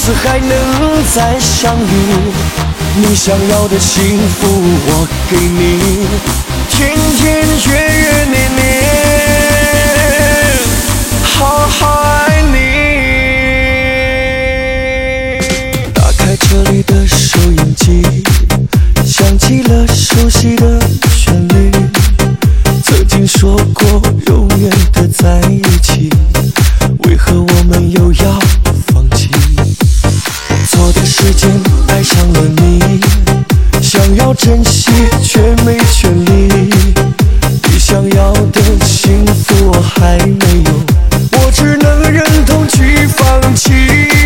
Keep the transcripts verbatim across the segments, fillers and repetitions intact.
此还能再相遇。你想要的幸福我给你，天天月月年年，好好爱你。打开车里的收音机，响起了熟悉的旋律。曾经说过永远的在一起，为何我们又要放弃？错的时间爱上了你，想要珍惜却没权利。你想要的幸福我还没有，我只能忍痛去放弃。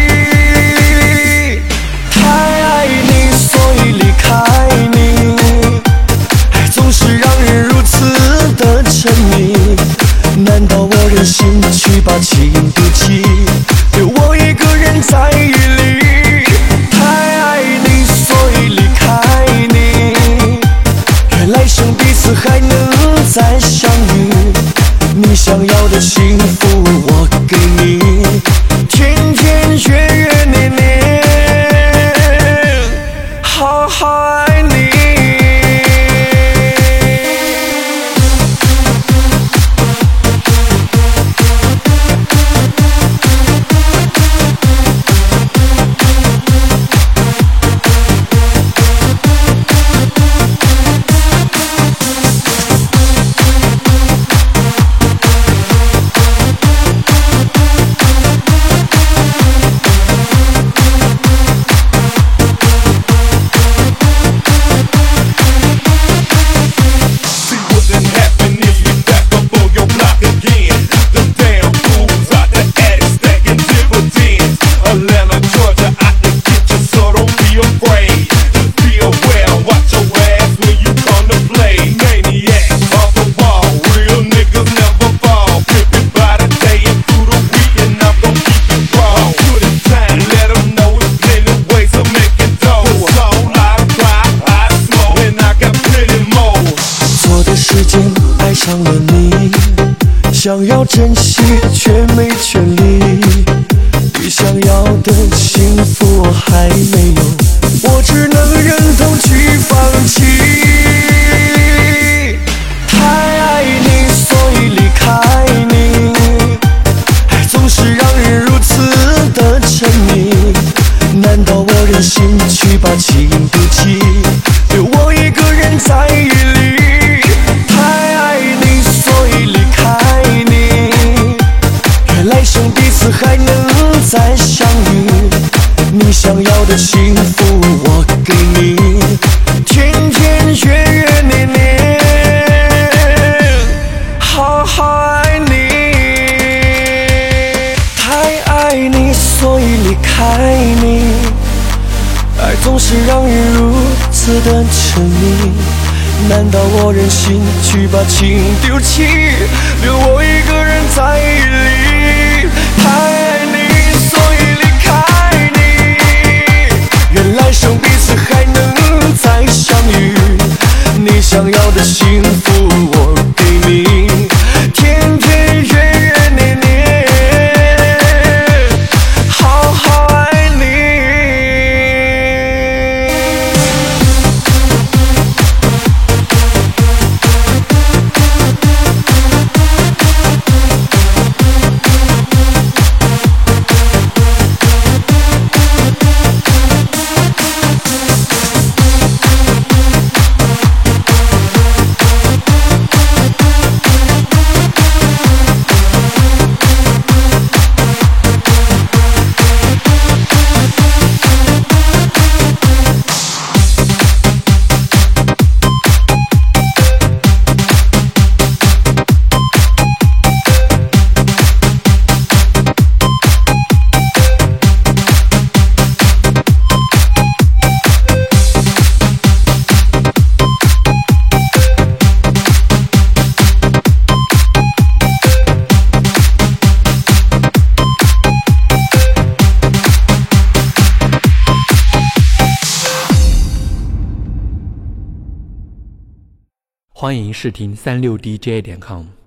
太爱你所以离开你，爱总是让人如此的沉迷。难道我忍心去把情丢弃，留我一个人在雨里？太爱你所以离开你，愿来生彼此还能再相遇。你想要的幸福我给你，天天月月年年，好好爱你。想要珍惜却没权利，你想要的幸福我还没有，我只能忍痛去放弃。太爱你所以离开你，爱总是让人如此的沉迷。难道我忍心去把情丢弃，留我一个人在雨里？太爱你所以离开你，愿来生彼此还能再相遇。你想要的幸福我给你，天天月月年年，好好爱你。太爱你所以离开你，爱总是让人如此的沉迷。难道我忍心去把情丢弃，留我一个人在雨里？太爱你所以离开你，愿来生彼此还能再相遇。你想要的幸福我给你，天天月月年年，好好爱你。 欢迎试听三六 D J 点 com。